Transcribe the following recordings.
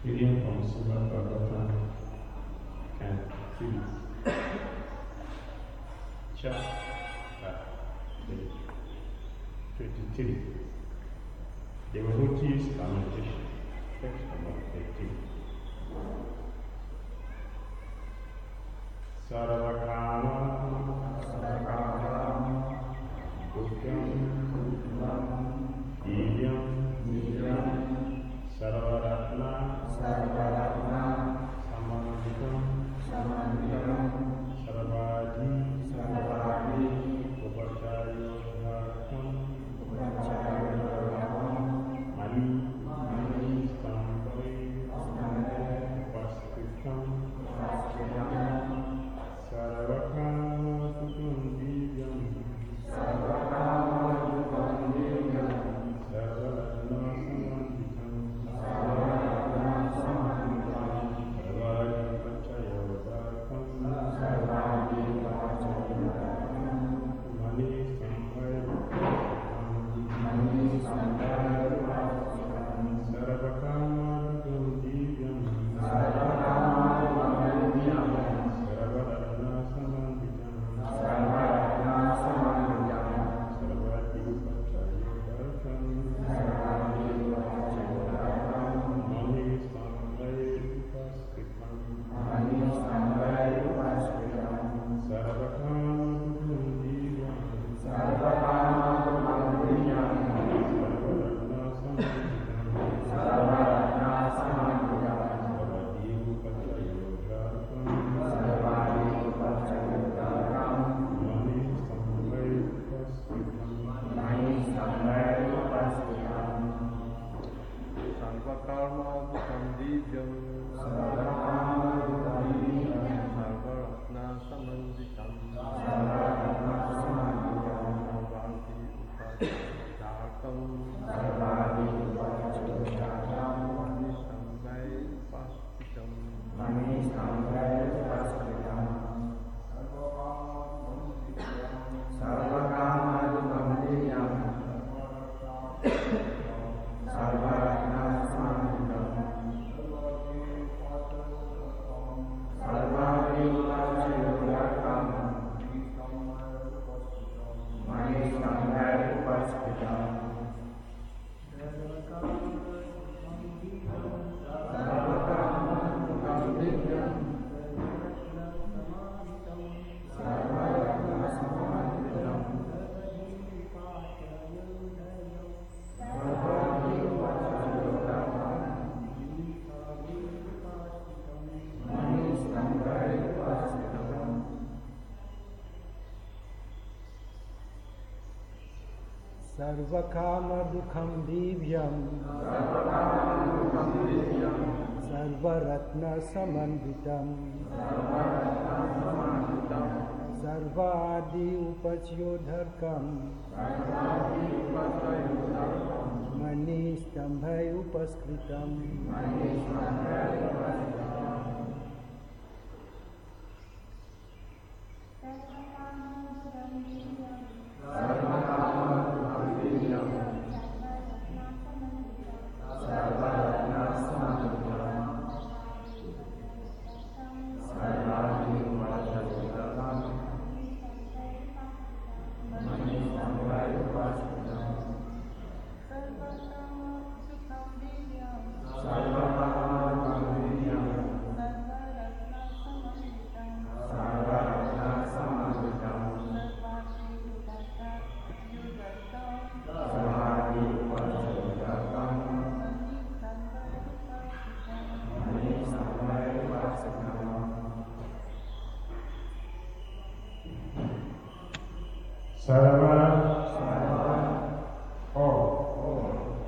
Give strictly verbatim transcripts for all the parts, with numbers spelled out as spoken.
Reading from Srimad Bhagavatam, Canto three, Chapter twenty-three. Devotees Lamentation, text number eighteen. Sarvakama, Sarvakama, Bhuktam, Divyam, Divyam, Sarvaratna, Sarvaratna, Samanditam, Samanditam, Sarvadi, Sarvadi, Upachayo Dharkam, Upachayo Dharkam, Mani, Mani, Stambhai, Stambhai, Upaskritam, Upaskritam, Sarvakama Sukam Divyam, Sarvakama Sukam Divyam, Sarvaratna Samanditam, Sarvaratna Samanditam, Sarvadi Upachayo Dharkam, Sarvadi Upachayo Dharkam, Mani Stambhai Upaskritam, Mani Stambhai Upaskritam, Sarvakama Sukam Divyam, Sarvakama Sukam Divyam, Sarvaratna Samanditam, Sarvaratna Samanditam, Sarvadi Upachayo Dharkam, Sarvadi Upachayo Dharkam, Mani Stambhai Upaskritam, Mani Stambhai Upaskritam, Sarvakama Sukam Divyam, Sarvakama Sukam Divyam, Sarvaratna Samanditam, Sarvaratna Samanditam, Sarvadi Upachayo Dharkam, Sarvadi Upachayo Dharkam, Mani Stambhai Upaskritam, Mani Stambhai Upaskritam, Sarvakarma Dukam Divyam, Sarvakama Sukam Divyam, Sarvaratna Samanditam, Sarvaratna Samanditam, Sarvadi Upachayo Dharkam, Sarvadi Upachayo Dharkam, Mani Stambhai Upaskritam, Mani Stambhai Upaskritam, Sarvakama Sukam Divyam, Sarvaratna Samanditam, Sarvadi Upachayo Dharkam, Mani Stambhai Upaskritam, Sarvakama Sukam Divyam, Sarvaratna Samanditam, Sarvadi Upachayo Dharkam, Mani Stambhai Upaskritam, Sarvakama Dukham Divyam, Sarvakama Sukam Divyam, Sarvaratna Samanditam, Sarvaratna Samanditam, Sarvadi Upachayo Dharkam, Sarvadi Upachayo Dharkam, Mani Stambhai Upaskritam, Mani Stambhai Upaskritam, Sarvakama Sukam Divyam, Sarvaratna Samanditam, Sarvadi Upachayo Dharkam, Mani Stambhai Upaskritam, Sarvakama Sukam Divyam, Sarvaratna Samanditam, Sarvadi Upachayo Dharkam, Mani Stambhai Upaskritam. Sarva, Sarva, all, all.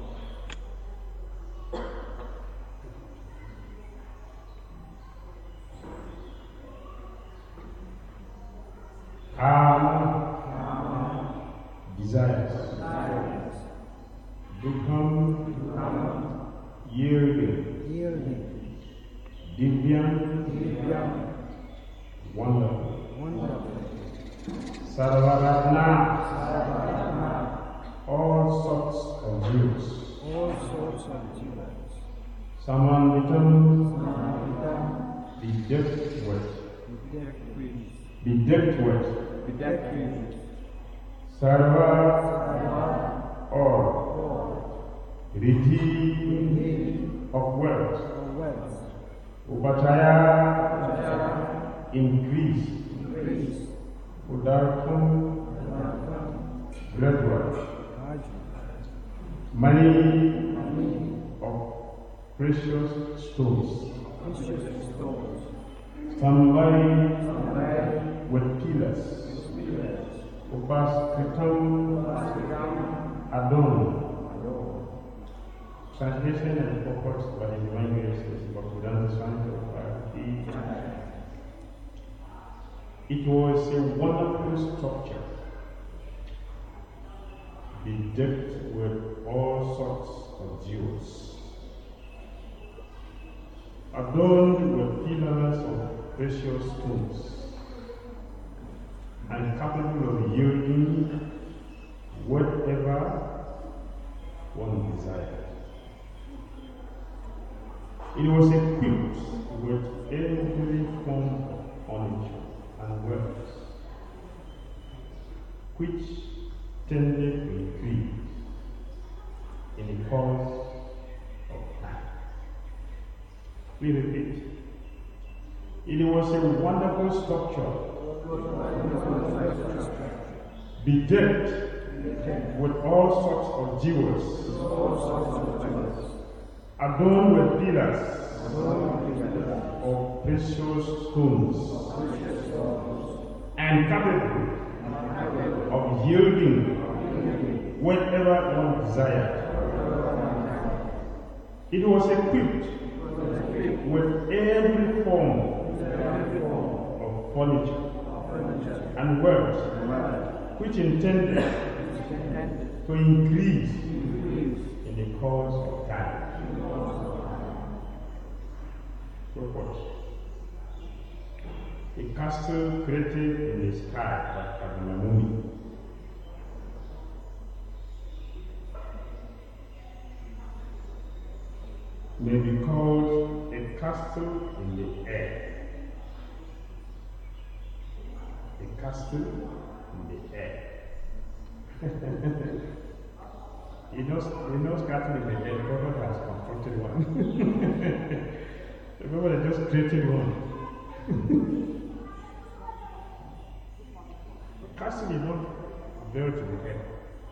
Kama, Kama, desires. Desires. Dukham, Dukham, yielding. Yielding, Divyam, Divyam, wonderful. Wonderful, Sarvaratna, Sarvaratna, all sorts of jewels. all sorts of jewels. Samanitam Samanitam bedecked with, Vidyakriti bedecked with, Vidyakriti Sarva Sarva all, all Riddhi Indeed of wealth, of wealth Upachaya Jaya increase, increase Udarkum Dharma gradual, Raju money Money of precious stones, Precious stones Samvai Samvai with pillars, Pillars Upaskritam Vasikam Adon. Adon Translation and purport by the divine graces, but we don't understand the It was a wonderful structure, bedecked with all sorts of jewels, adorned with pillars of precious stones, and capable of yielding whatever one desired. It was equipped with every form of furniture and wealth, which tended to increase in the course of time. We repeat, it was a wonderful structure, bedecked with all sorts of jewels, adorned with pillars of precious stones, and capable of yielding whatever one desired. It was equipped with every form of furniture and wealth, which intended to increase in the course of time. Purpose. A castle created in the sky by Kadmamuni. May be called a castle in the air. A castle in the air. you know, you know, castle in the air, the Prophet has constructed one. The Prophet has just created one. Castle is not built to the air.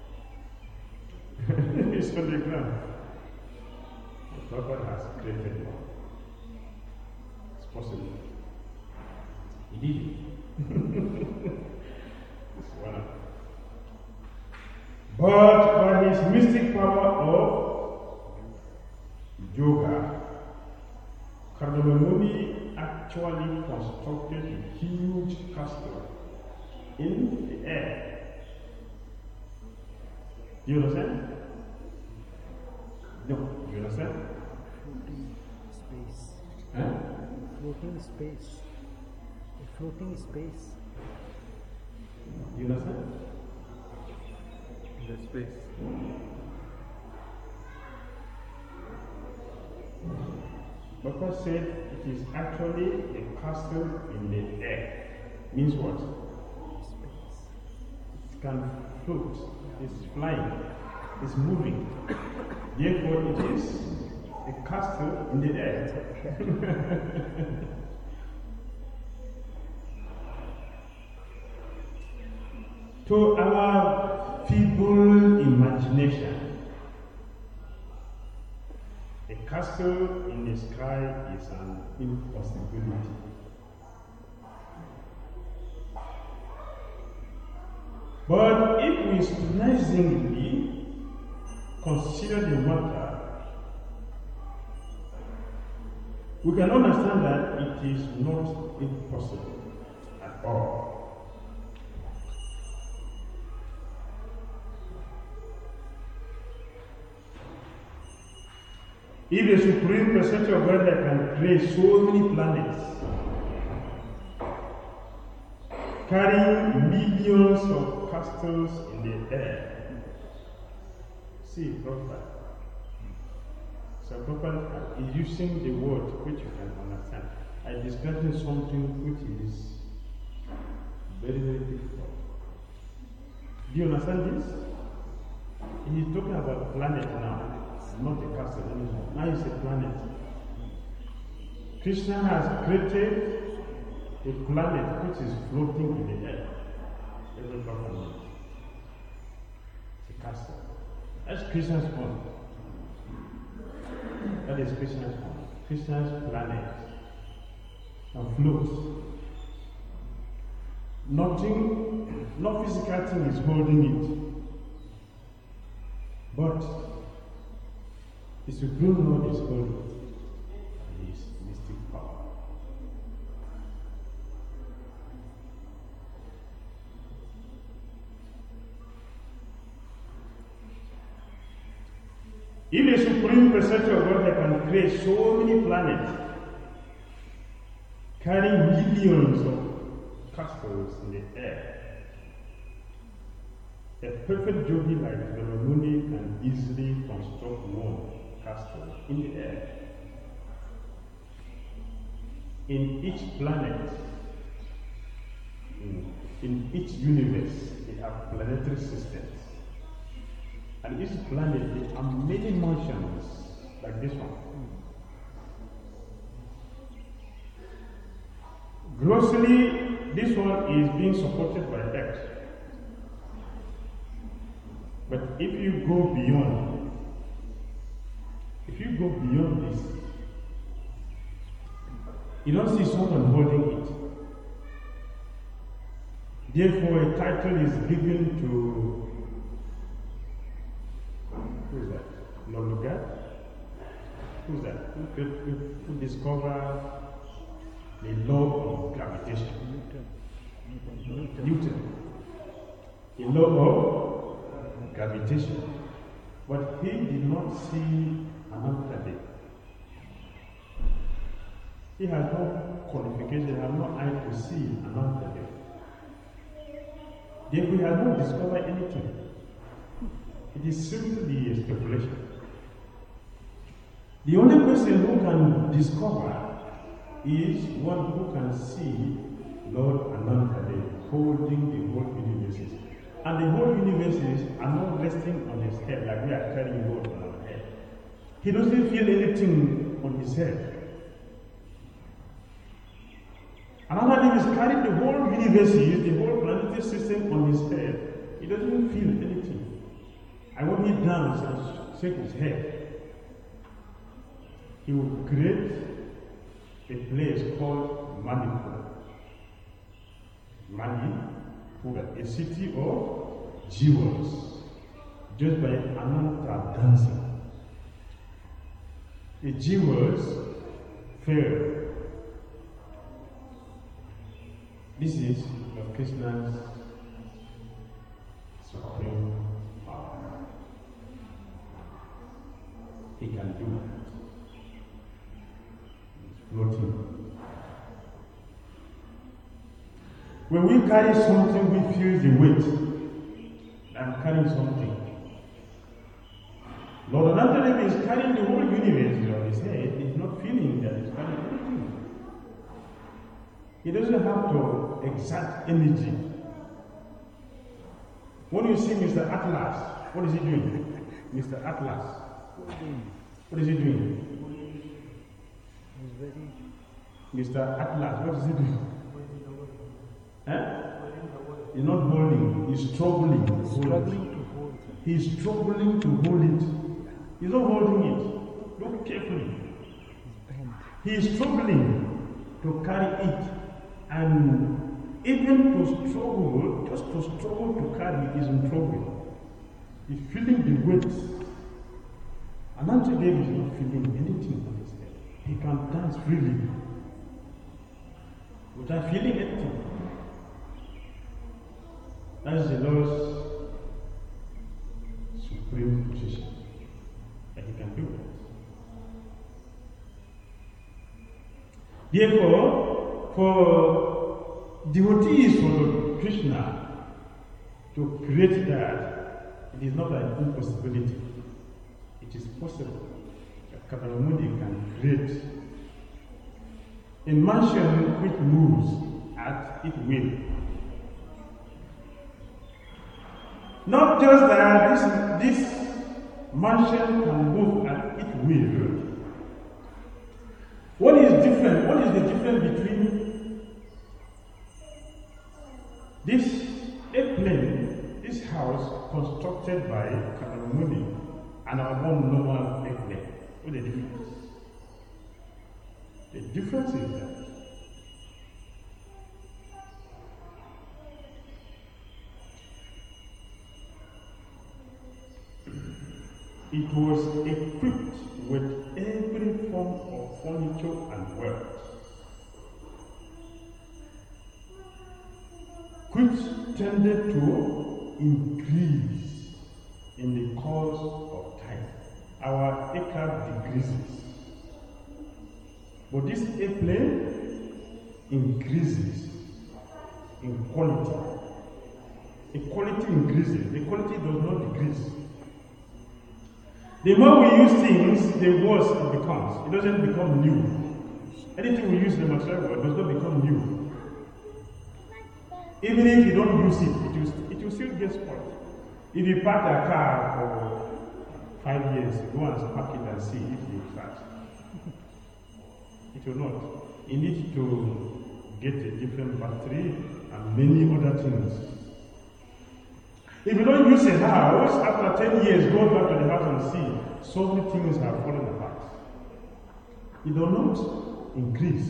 It's on the ground. The Prophet has created one. It's possible. He did it. It's one. But by his mystic power of yoga, Kadmamuni actually constructed a huge castle in the air. Do you understand? No, do you understand? Floating space. Huh? Floating space. A floating space. Do you understand? The space. Because said it is actually a castle in the air. Means what? Space. It can float, it's flying, it's moving. Therefore, it is a castle in the air. To our feeble imagination, a castle in the sky is an impossibility. But if we scrutinizingly consider the matter, we can understand that it is not impossible at all. If the Supreme Personality of God can create so many planets, carrying millions of castles in the air, see, Prophet, Some people are using the word which you can understand. I describing something which is very, very difficult. Do you understand this? He's talking about planet now, not a castle anymore. Now it's a planet. Krishna has created a planet which is floating in the air. Every government. It's a castle. That's Krishna's home. That is Krishna's home. Krishna's planet. And floats. Nothing, no physical thing is holding it. But the Supreme Lord is holding it. His mystic power. If the Supreme Personality of God can create so many planets, carrying millions of castles in the air, a perfect yogi like Brahmamuni can easily construct more castles in the air. In each planet, in, in each universe, they have planetary systems. And each planet, there are many mansions like this one. Grossly, this one is being supported by Earth. But if you go beyond, if you go beyond this, you don't see someone holding it. Therefore, a title is given to, who is that? Lord Who is that? Who, who, who discovered the law of gravitation? Newton. Newton. Newton. The law of gravitation. But he did not see another day. He has no qualification, he has no eye to see another day. Therefore, he has not discovered anything. It is simply a speculation. The only person who can discover is one who can see Lord Anantale holding the whole universe. And the whole universes are not resting on his head like we are carrying Lord on our head. He doesn't feel anything on his head. Another thing is carrying the whole universes, the whole planetary system on his head. He doesn't feel anything. I want him down and shake his head. He will create a place called Manipur. Manipur, a city of jewels, just by Ananta dancing. The jewels fell. This is of Krishna's supreme power. He can do that. It's floating. When we carry something, we feel the weight. I'm carrying something. Lord Anantale is carrying the whole universe on his head. He's not feeling that he's carrying anything. He doesn't have to exert energy. When you see Mister Atlas, what is he doing? Mister Atlas. What is he doing? He's very. Mister Atlas, what is he doing? Eh? He's not holding, he's struggling to hold struggling it. to hold it. He's struggling to hold it. He's not holding it. Look carefully. He's bent. He is struggling to carry it. And even to struggle, just to struggle to carry it is in trouble. He's feeling the weight. Anantale Devi is not feeling anything on his head. He can dance freely without feeling anything. That's the Lord's supreme position. That he can do that. Therefore, for devotees for Lord Krishna to create that, it is not an impossibility. It is possible. Kabaramudi can create a mansion which moves at its will. Not just that this, this mansion can move at its will. What is different? What is the difference between this airplane, this house constructed by Kabaramudi, and our own normal airplane? What is the difference? The difference is that it was equipped with every form of furniture and wealth, which tended to increase in the course of time. Our aircraft decreases, but this airplane increases in quality. The quality increases, the quality does not decrease. The more we use things, the worse it becomes. It doesn't become new. Anything we use in the material world does not become new. Even if you don't use it, it will, it will still get spoiled. If you park a car for five years, go and park it and see if it starts. It will not. You need to get a different battery and many other things. If you don't use a house, after ten years, go back to the house and see so many things have fallen apart. It does not increase.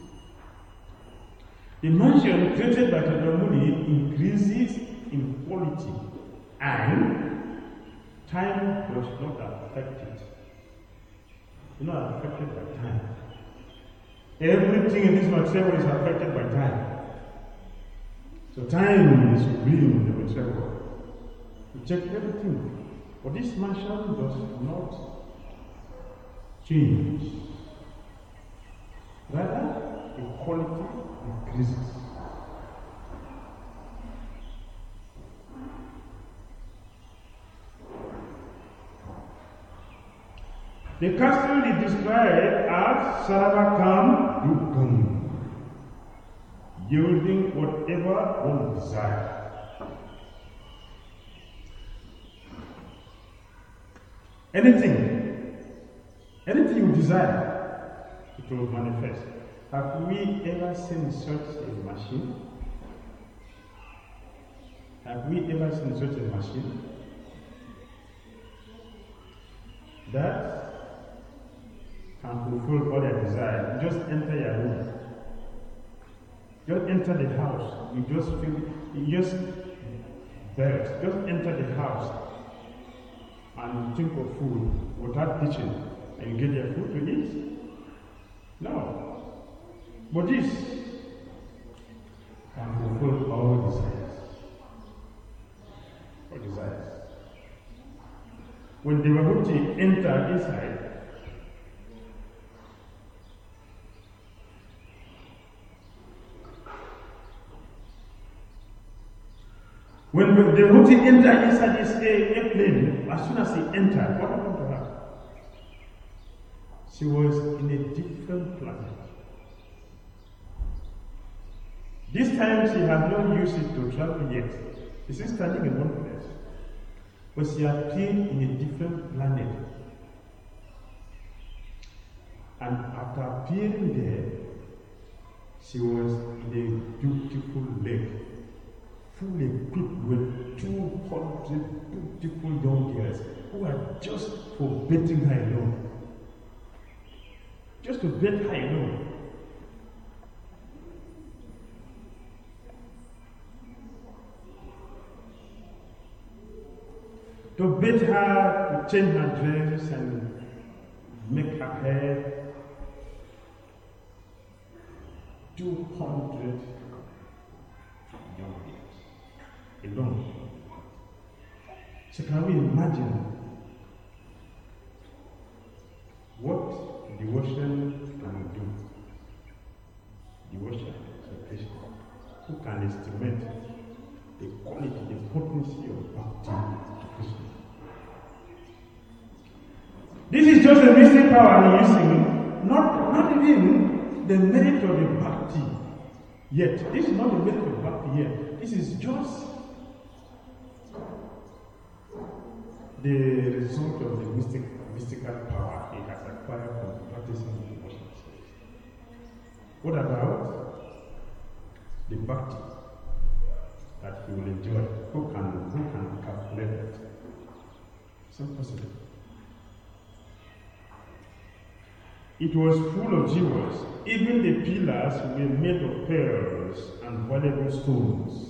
The mansion created by Kabaramudi increases in quality, and time does not affect it. It's not affected by time. Everything in this material is affected by time. So time is supreme in the material world. You check everything. But this mansion does not change. Rather, the quality increases. The castle is described as Sarvakam Dukam, yielding whatever one desires. Anything, anything you desire, it will manifest. Have we ever seen such a machine? Have we ever seen such a machine that can fulfill all your desire? You just enter your room. Just enter the house. You just feel, you just bed. Just enter the house and think of food without kitchen, and you get your food to eat? No. But this can fulfill all desires. All desires. When the Devahuti entered inside, when the Devahuti entered inside this airplane, as soon as he entered, what happened to her? She was in a different planet. This time she had not used it to travel yet. She's still standing in one place. But she appeared in a different planet. And after appearing there, she was in a beautiful lake, fully equipped with two hundred beautiful young girls who are just for bathing her alone. Just to bathe her alone. To bathe her, to change her dress and make her hair. Two hundred young girls alone. So can we imagine what devotion can do? Devotion to Krishna. Who can estimate the quality, the potency of bhakti to Krishna? This is just a mystic power and using not, not even the merit of the bhakti yet. This is not the merit of bhakti yet. This is just the result of the mystic, mystical power he has acquired from practicing devotion. What about the bhakti that he will enjoy? Who can, who can calculate that? It's impossible. It was full of jewels. Even the pillars were made of pearls and valuable stones.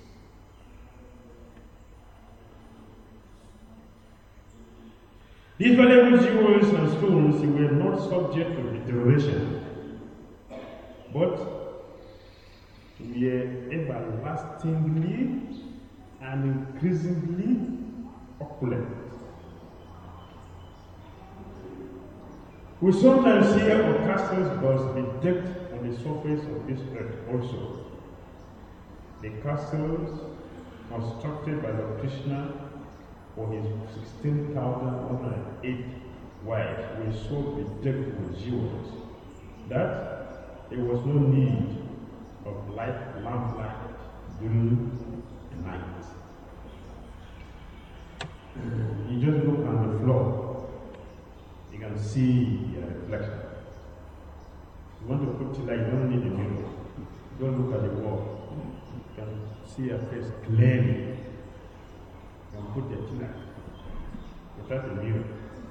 These valuable jewels and stones were not subject to deterioration, but were everlastingly and increasingly opulent. We sometimes hear of castles must be decked on the surface of this earth also. The castles constructed by Lord Krishna for his sixteen thousand one hundred eight wives were so bedecked with jewels that there was no need of light lamplight during the night. You just look on the floor, you can see your reflection. You want to put it like, you don't need a mirror. Don't look at the wall. You can see your face clearly. You can put your chin without a mirror.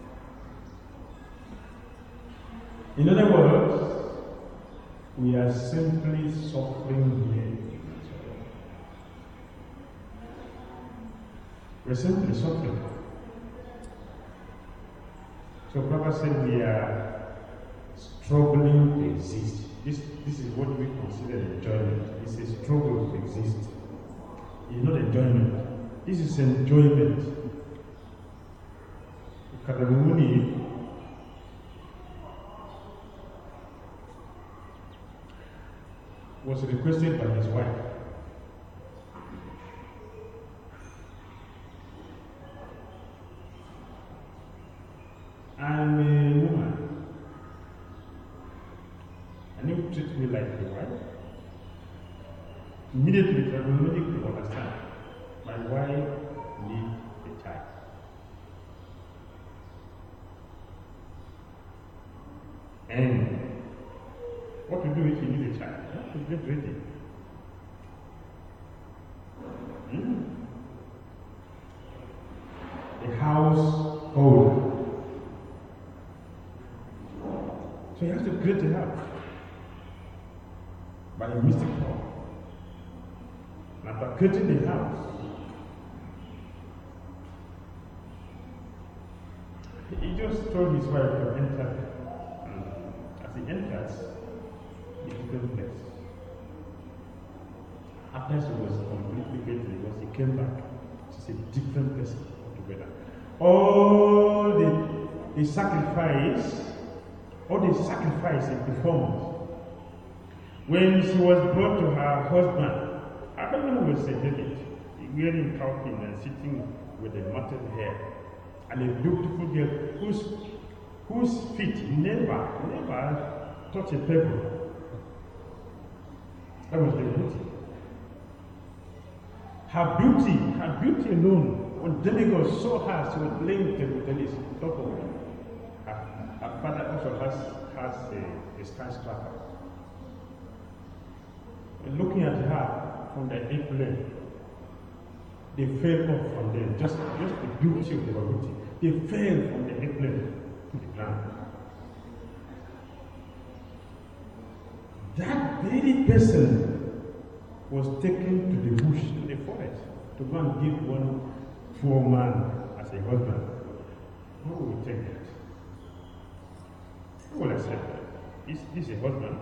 In other words, we are simply suffering here. We're simply suffering. So Prabhupada said we are struggling to exist. This, this is what we consider enjoyment. It's a struggle to exist. It's not enjoyment. This is enjoyment. Kadamuni was requested by his wife. I'm a woman, and you treat me like a wife. Immediately, Kadamuni could understand. My wife needs a child. And what to do if you need a child? You have to get ready. Mm. The household. So you have to create a house by a mystic power. And by creating the house, he just told his wife to enter. As he enters, he different place. After he was completely getting because he came back, it's a different person altogether. All the, the sacrifice, all the sacrifice he performed. When she was brought to her husband, I don't know who was a David, wearing cowpin and sitting with a matted hair, and a beautiful girl whose whose feet never, never touch a pebble. That was the beauty. Her beauty, her beauty alone, when demigods saw her, she was playing table tennis on top of her. Her, her father also has, has a, a skyscraper. And looking at her from the airplane, they fell off from there, just, just the beauty of the beauty. They fell from the airplane to the ground. That very person was taken to the bush, to the forest, to go and give one poor man as a husband. Who will take that? Who will accept that? Is this a husband?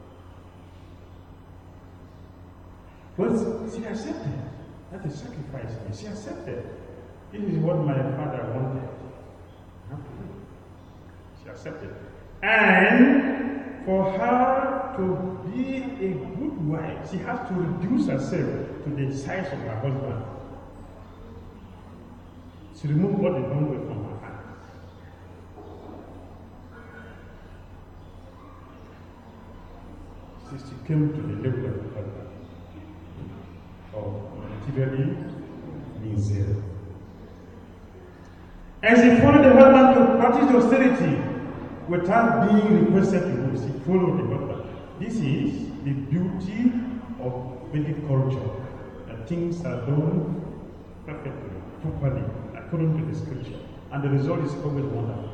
But she accepted. That is sacrifice. She accepted. This is what my father wanted. She accepted. And for her to be a good wife, she has to reduce herself to the size of her husband. She removed all the bondage from her hand. since she came to the level of the husband, or materially being zero. And she followed the husband to practice austerity without being requested to do. She followed the husband. This is the beauty of Vedic culture, that things are done perfectly, properly, according to the scripture. And the result is always wonderful.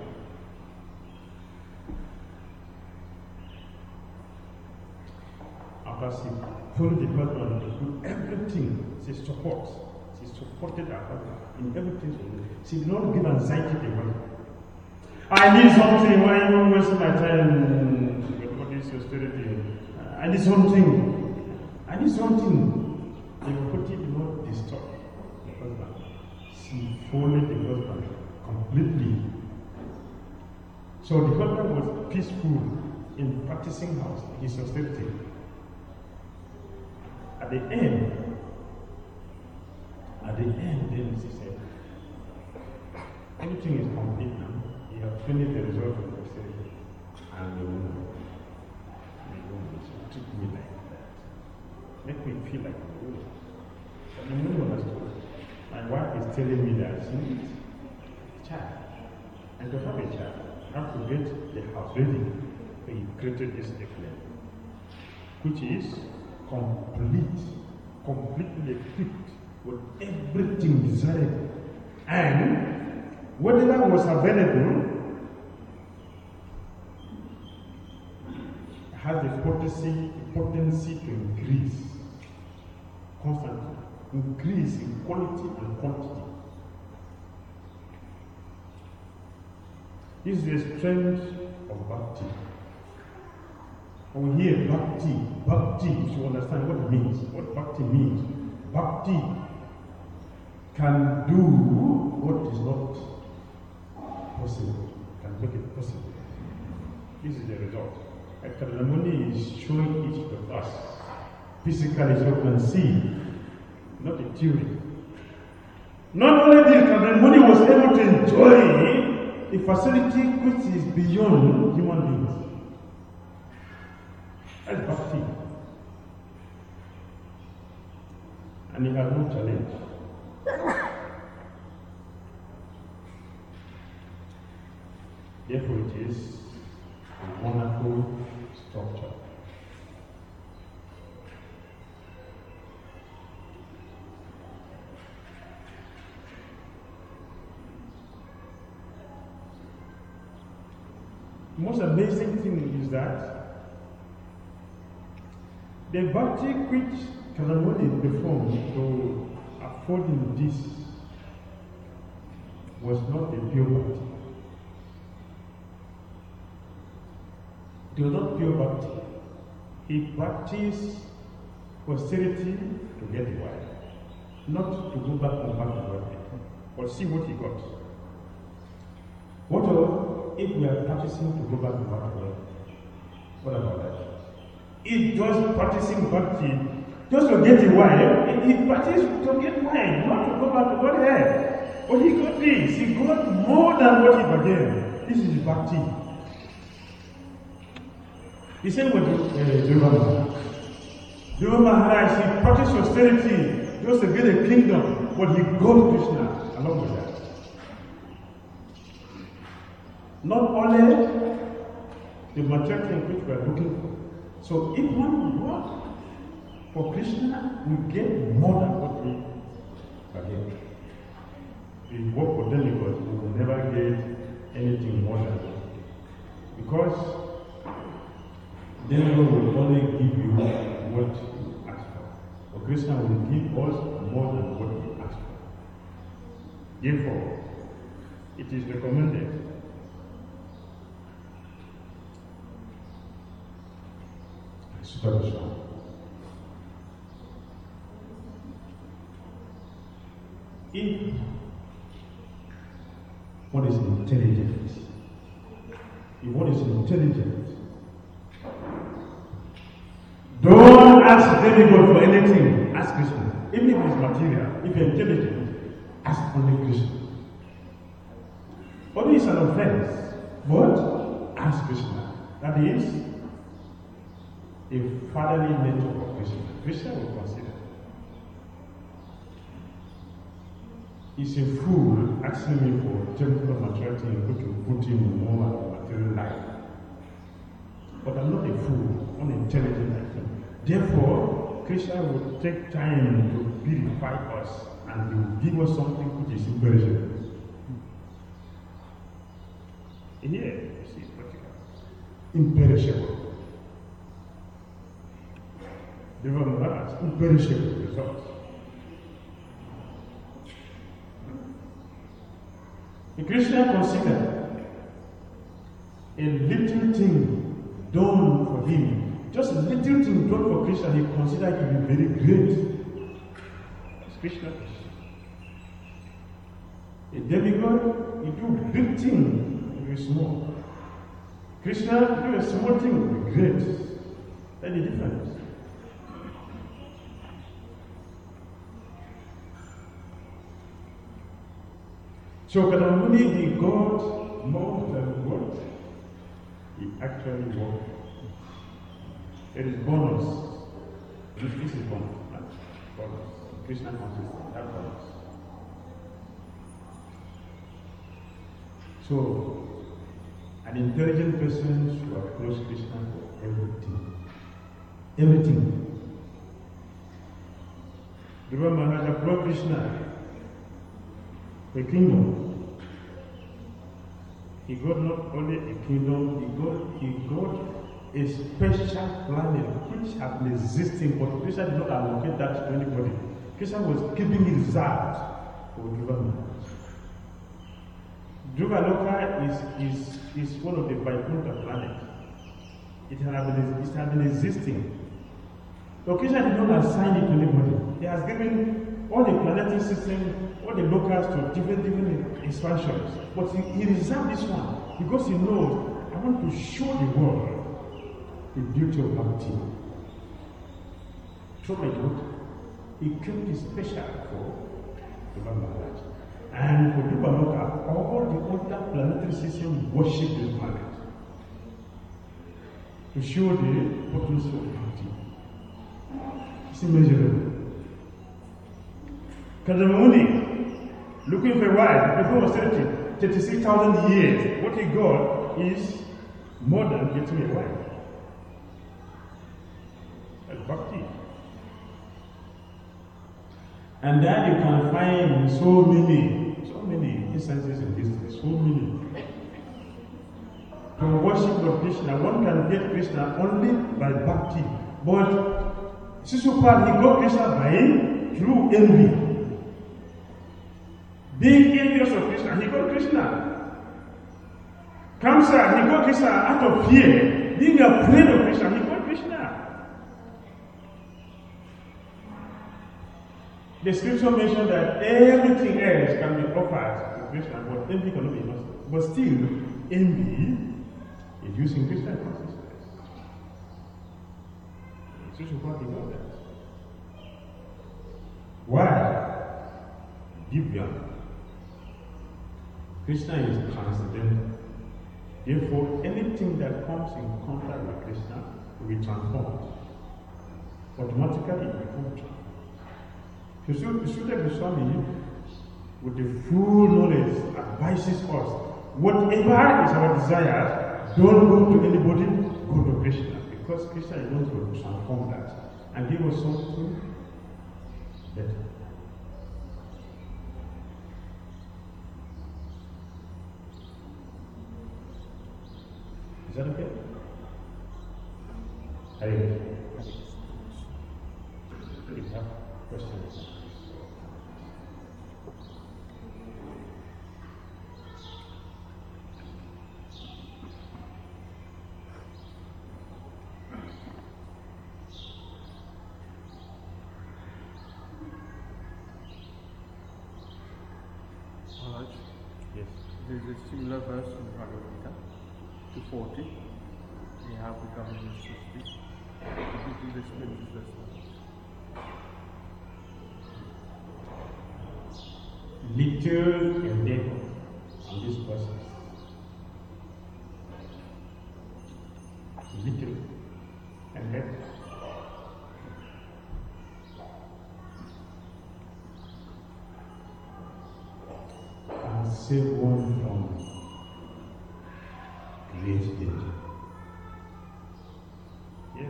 After she followed the husband to do everything, she supports. She supported her husband in everything she did. She did not give anxiety to him. I need something, why are you wasting my time? What is austerity? I need something. I need something. The authority did not disturb the husband. She followed the husband completely. So the husband was peaceful in practicing his austerity. At the end, at the end, then she said, everything is complete now. You have finished the result of the austerity. And the woman, the woman, she took me like that. Make me feel like a woman. But the woman understood. My wife is telling me that she needs a child. And to have a child, you have to get the house ready. So he created this eclair, which is complete, completely equipped with everything desired. And whatever was available has the potency, potency to increase constantly, increase in quality and quantity. This is the strength of bhakti. When we hear bhakti, bhakti, to understand what it means, what bhakti means. Bhakti can do what is not possible, can make it possible. This is the result. And Karamuni is showing it to us physically so you can see, not a theory. Not only this, Karamuni was able to enjoy a facility which is beyond human beings. That's bhakti. And he has no challenge. Therefore, it is a wonderful structure. The most amazing thing is that the bhakti which Karamuni performed to affording this was not a pure bhakti. It was not pure bhakti. He practiced austerity to get the wife, not to go back and back to work. But see what he got. What of if we are practicing to go back and back to work? What about that? If just practicing bhakti, just to get a wife, he practiced to get wife, not to go back to God here. But he got this, he got more than what he bargained. This is bhakti. He said with Dhruva Dhruva Maharaj, he practiced austerity just to get a kingdom, but he got Krishna along with that. Not only the material thing which we are looking for. So if one work for Krishna, we get more than what we forget. We work for demigods, we will never get anything more than that. Because demigod will only give you what you ask for. But Krishna will give us more than what we ask for. Therefore, it is recommended supervision. If one is intelligent, if one is intelligent, don't ask demigod for anything, ask Krishna. Even if it is material, if you're intelligent, ask only Krishna. Only is an offense, but ask Krishna. That is, a fatherly nature for Christian. Christian will consider. He's a fool asking me for temporal maturity and which will put him in more material life. But I'm not a fool, I'm intelligent like him. Therefore, Christian will take time to purify us and he will give us something which is imperishable. Here, you see, practical. Imperishable. Development, imperishable results. The Christian consider a little thing done for him. Just a little thing done for Christian, he considered it to be very great. It's Christian. A demigod, he do big thing, very small. Christian, do a small thing, will be great. That's the difference. So Kadambuni, he got more than what he actually worked. It is bonus. This is bonus. Bonus. Christian consistent. That bonus. So, an intelligent person should approach Krishna for everything. Everything. Dhruva Maharaj approached Krishna. A kingdom. He got not only a kingdom, he got he got a special planet which had been existing, but Krishna did not allocate that to anybody. Krishna was keeping it reserved for Dhruva Maharaj. Dhruva Loka is, is, is one of the Vaikuntha planets. It had been, it had been existing. So Krishna did not assign it to anybody. He has given all the planetary system, all the locals to different different expansions. But he, he reserved this one because he knows, I want to show the world the beauty of bhakti. So my God, he kept it special for Dhruva Maharaj. And for Dhruva Loka, all the other planetary system worship this planet to show the potency of bhakti. It's immeasurable. Kadambuni, looking for a while, before was thirty, thirty-six thousand years, what he got is more than getting a wife. That's bhakti. And then you can find so many, so many instances in history, so many. To worship of Krishna, one can get Krishna only by bhakti. But Sisupal, he got Krishna by through envy. Being envious of Krishna, he got Krishna. Kamsa, he got Krishna out of fear. Being afraid of Krishna, he got Krishna. The scripture mentioned that everything else can be offered to Krishna, but envy cannot be lost. But still, envy is using Krishna consciousness. So you got that. Why? Divya. Krishna is transcendental. Therefore, anything that comes in contact with Krishna will be transformed. Automatically, it becomes transformed. Shuddha Goswami, with the full knowledge, advises us, whatever is our desire, don't go to anybody, go to Krishna. Because Krishna is going to transform that and give us something better. Is that okay? Are you? Please have questions. Maharaj, Yes. there is a similar verse in Bhagavad Gita, two forty. We have become in this history. Could you please explain this verse? Little endeavor on this process. Little and that save one from great danger. Yes.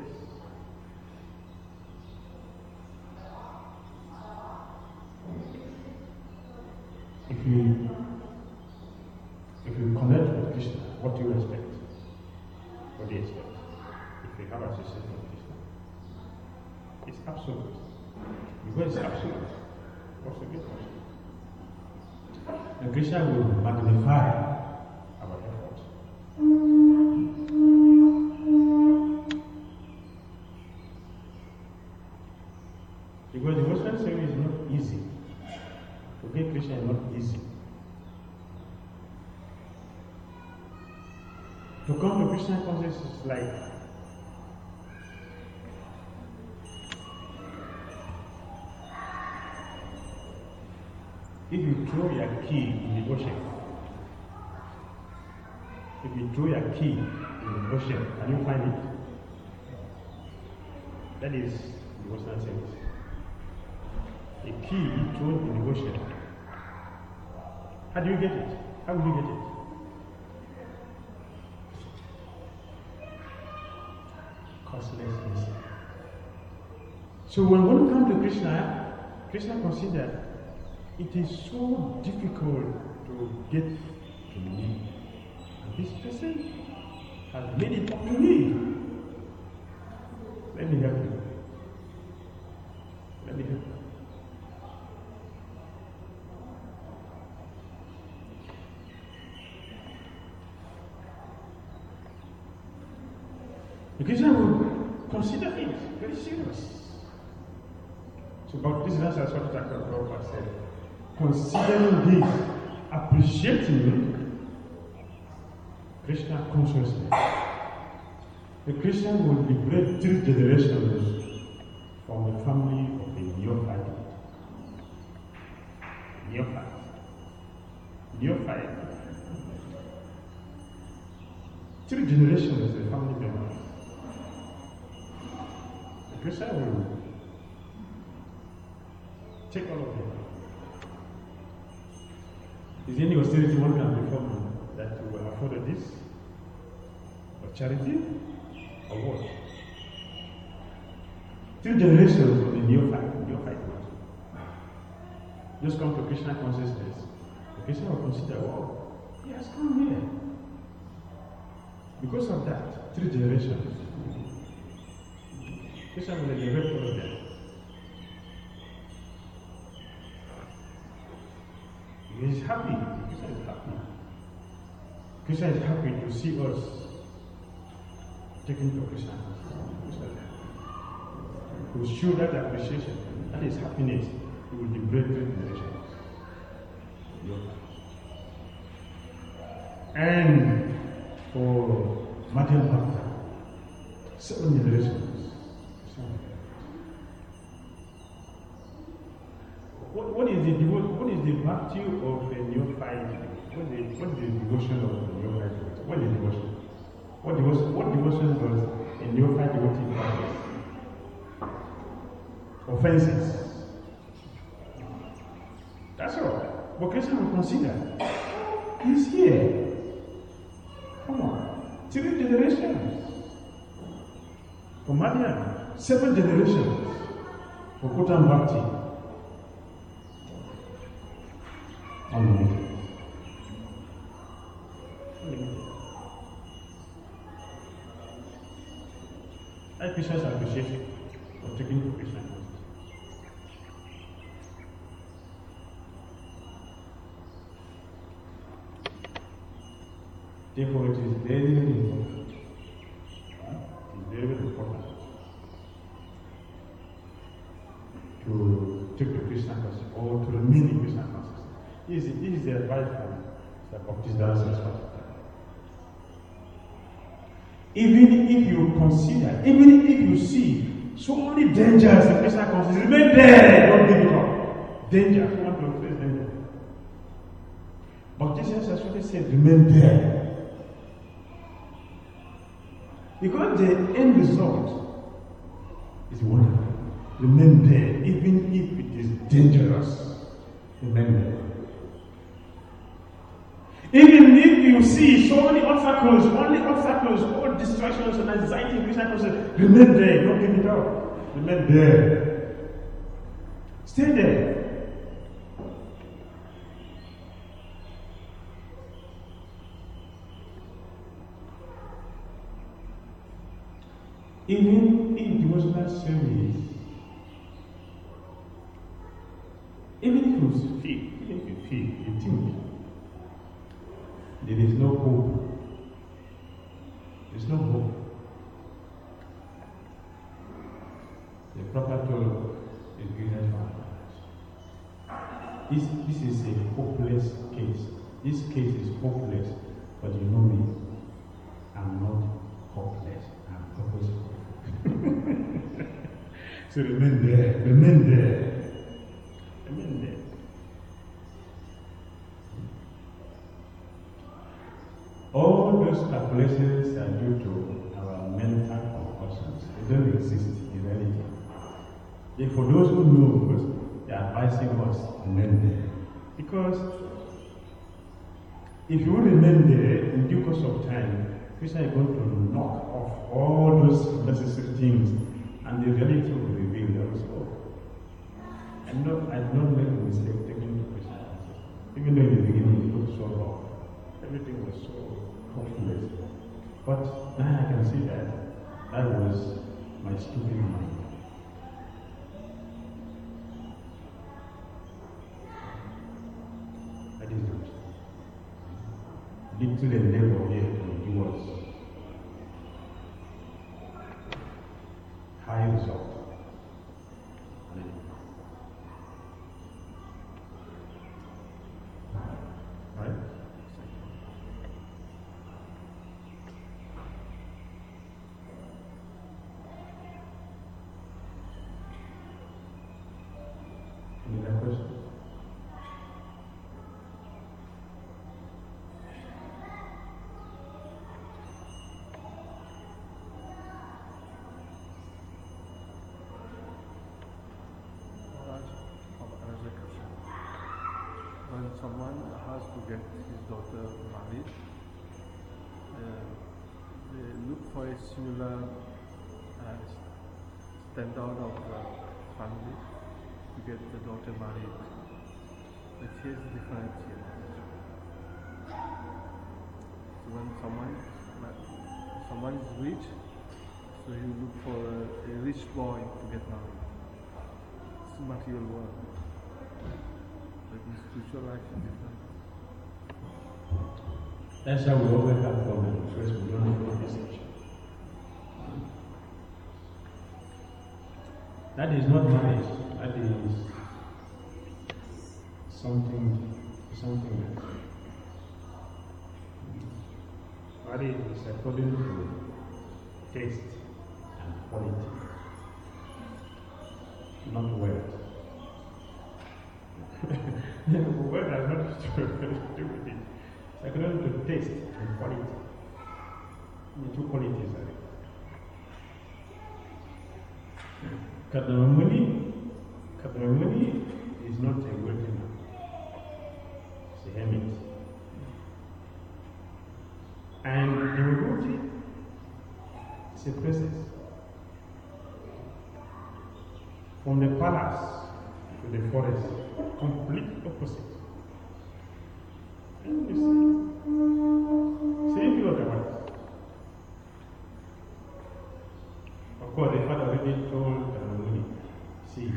If you if you connect with Krishna, what do you expect? What do you expect? If you have association with Krishna, it's absolute. Because it's absolute. What's the difference? And Krishna will magnify our effort. Because the Western service is not easy. To get Krishna is not easy. To come to Krishna consciousness is like if you throw your key in the ocean, if you throw your key in the ocean, can you find it? That is the Western service. A key thrown in the ocean. How do you get it? How will you get it? Costlessness. So when one comes to Krishna, Krishna considers it is so difficult to get to me. And this person has made it up to me. Let me help you. Let me help you. Because I will consider things very serious. So, but this is what Dr. Prabhupada said. Considering this, appreciating Krishna consciousness, the Christian will liberate three generations from the family of a neophyte. Neophyte. Neophyte. Three generations of the family members. The Christian will take all of them. Is there any austerity one can perform that will afford this? Or charity? Or what? Three generations of the neophyte, neophyte one. Just come to Krishna consciousness. The Krishna will consider, wow, he has come here. Because of that, three generations. Krishna will elevate all of them. He is happy. Krishna is happy. Krishna is happy to see us taken to Krishna. He will show that appreciation. That is happiness. He will liberate three generations. And for Madhyam Bhakta, seven generations. What, what is the what is the virtue of a neophyte? What is the, what is the devotion of a neophyte? What is devotion? What devotion? What devotion does a neophyte devotee practice? Offenses. That's all. But Krishna will consider. He's here. Come on. Three generations. For Madhyam, seven generations. For Kutam Bhakti. Unlimited. Unlimited. I Krishna's appreciation for taking to Krishna. Therefore, it is very, very important. It is very, very important to take to Krishna consciousness or to remain in Krishna consciousness. This is, this is the advice from the Bhaktisiddhanta Saraswati. Even if you consider, even if you see so many dangers in Krishna consciousness, remain there, don't give it up. Danger, you want to face danger. Bhaktisiddhanta Saraswati said, remain there. Because the end result is wonderful. Remain there, even if it is dangerous. Remain there. Even if you see so many obstacles, only obstacles, all distractions and anxiety, remain there, don't give it up. Remain there. Stay there. Even in devotional service, even if you feel, even if you feel, you think, there is no hope. There's no hope. The proper toll is given for us. This, this is a hopeless case. This case is hopeless, but you know me, I'm not hopeless. I'm purposeful. So remain there, remain there, remain there. All those calculations are due to our mental concussions. They don't exist in reality. If for those who know, they are advising us to remain there. Because if you remain there in due course of time, Christ is going to knock off all those necessary things, and the reality will reveal there is hope. I'm not, I don't make a mistake taking to Christianity. Even though in the beginning it looked so rough, everything was so hopeless. But now I can see that that was my stupid mind. That is it. Little endeavor here to do us high result. Right? Any other questions? When someone has to get his daughter married, uh, they look for a similar uh, standard of the family to get the daughter married. But here's the difference here. So when someone someone is rich, so you look for a, a rich boy to get married. It's the material world. But in spiritual life is different. That's how we always have problems, because we don't know the message. That is not marriage. That is something, something else. Marriage is according to taste and quality, not wealth. Wealth has nothing to do with it. It's according to taste and quality. The two qualities are it. Kadamamuni, Kadamamuni is not a wealthy man. It's a hermit. And Devahuti is a princess. From the palace to the forest, complete opposite. And you see, same view of the wife. Of course, the father already told Kadamamuni, see,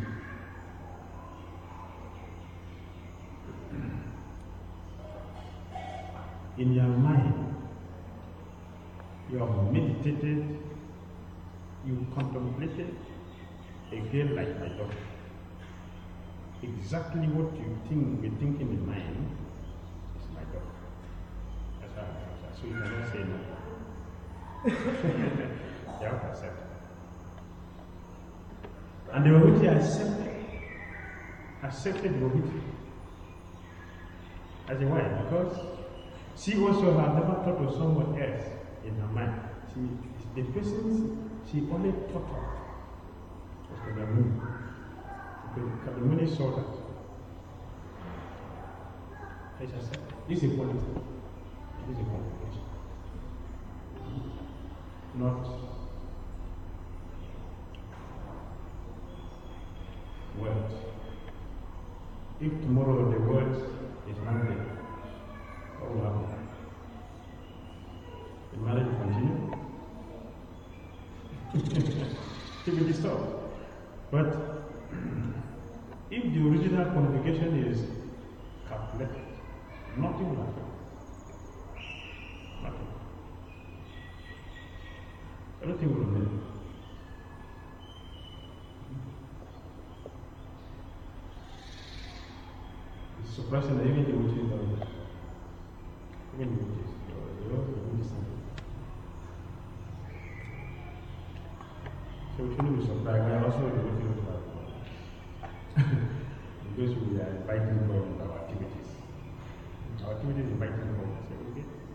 in your mind, you have meditated, you contemplated a girl like my daughter. Exactly what you think, we think in the mind is my daughter. That's how I so you cannot say no. You have to accept. And the Devahuti accepted, accepted Devahuti as a wife, because she also had never thought of someone else in her mind. She, the person she only thought of was Kadamamuni. Because Kadamamuni saw that. This is quality. is a complication. Not wealth. If tomorrow the wealth is not there, what will happen? The marriage will continue. It will be stopped. But if the original qualification is calculated, nothing will happen. Nothing. Everything will remain. It's surprising that even the witches don't. Even the witches, they don't do something. So we shouldn't be surprised. We are also the witches of our because we are inviting God in our activities. Our activities is inviting God. So, okay?